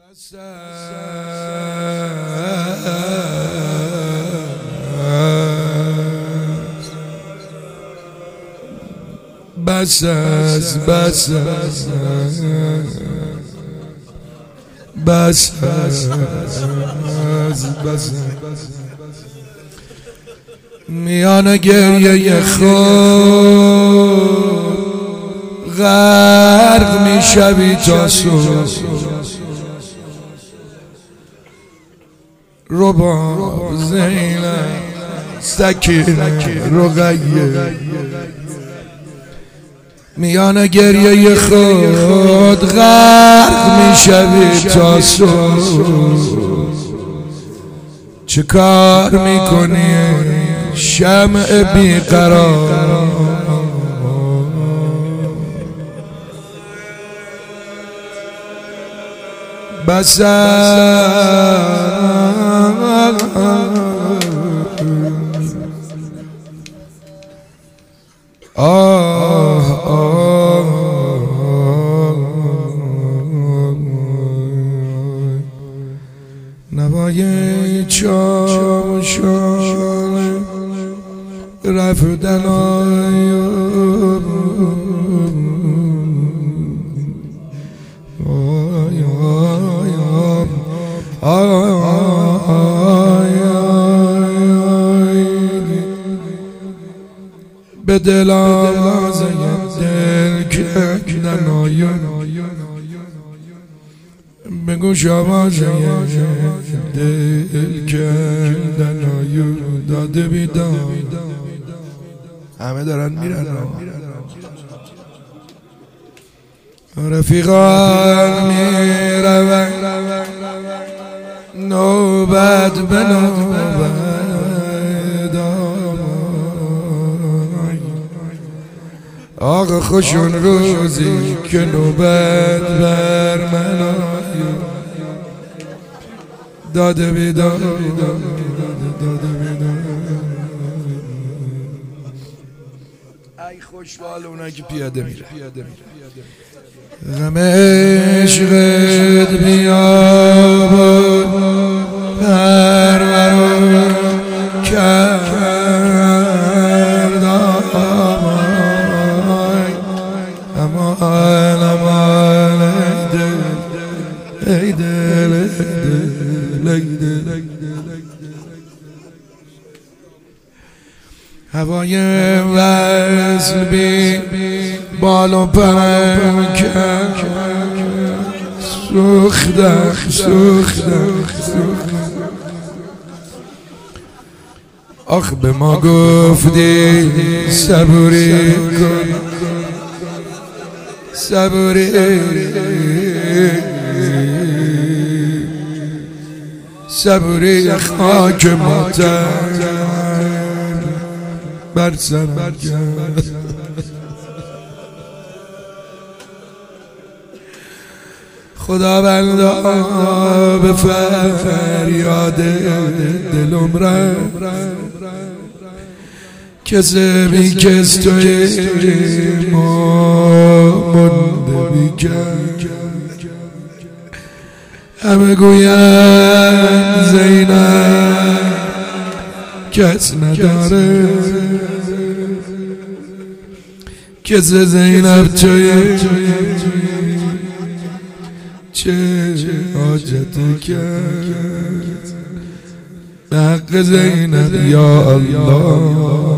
میان گریه خود غرق میشوی تا صبح، رباب زینب سکینه رقیه. میان گریه خود غرق میشوی تا صبح، چه کار میکنی شمع بیقرار؟ نوای چامشان رفتن به دلازه دل کندن به گوش آوازه دل کندن داده بیداد. همه دارن میرن رفیقان میرون نوبت به نوبت، آقا خوشون روزی که نوبت بر من آید. داده بیداد ای خوشبال اونایی که پیاده میره. غم عشقت بیابان پروران کرد امان ای دل هوای وصل بی بال و پر کرد، سوختم آخ به ما گفتی صبوری کن، صبوری خاک ماتم بر سرم کرد. خداوندا به فریاد دلم رفت که زمین کس توی ما مونده بیکرد. همه گوید زینب کس نداره که زینب توی چه حاجتی کرد به حق زینب یا الله.